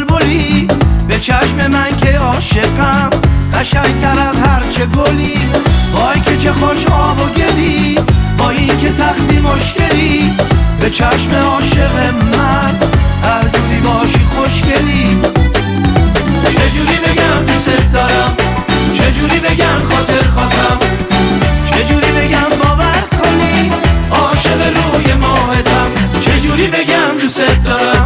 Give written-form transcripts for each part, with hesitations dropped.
بلبلی، به چشم من که عاشقم قشنگتر از هرچه گلی. وای که چه خوش آب و گلی، با این که سختی مشکلی، به چشم عاشق من هر جوری باشی خوشگلی. چجوری بگم دوست دارم، چجوری بگم خاطر خواهم، چجوری بگم باور کنی عاشق روی ماهتم، چجوری بگم دوست دارم.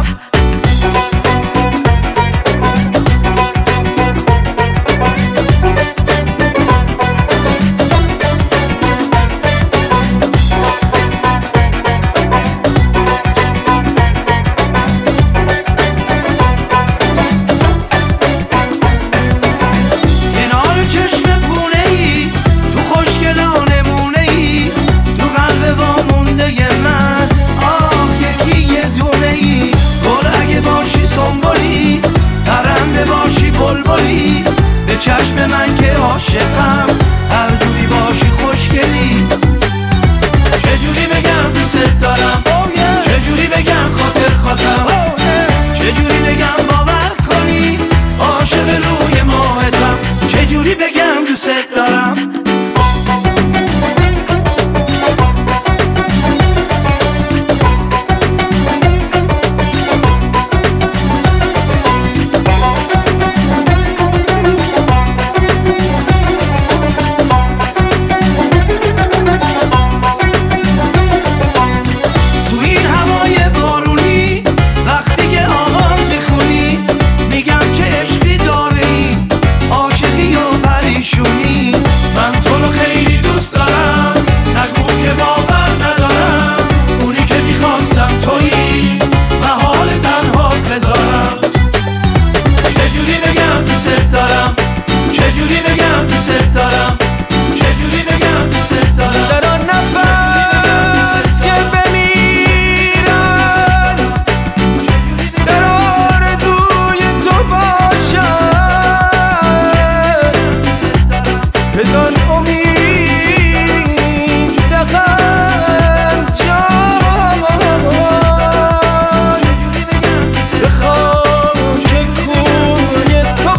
بلبلی، به چشم من که عاشقم هر جوری باشی خوشگلی. چجوری بگم دوست دارم، چجوری بگم خاطر خواهم، چجوری بگم باور کنی عاشق روی ماهتم، چجوری بگم دوست دارم. چجوری بگم دوست دارم، چجوری بگم دوست دارم. در آن نفس که بمیرم در آرزوی تو باشم، بدان امید دقم جان به خاک کوی تو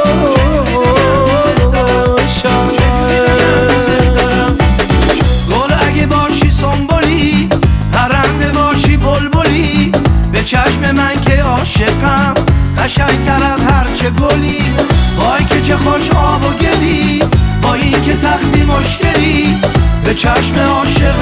چشم من که عاشقم قشنگتر از هرچه گلی. وای که چه خوش آب و گلی، با این که سختی مشکلی، به چشم عاشق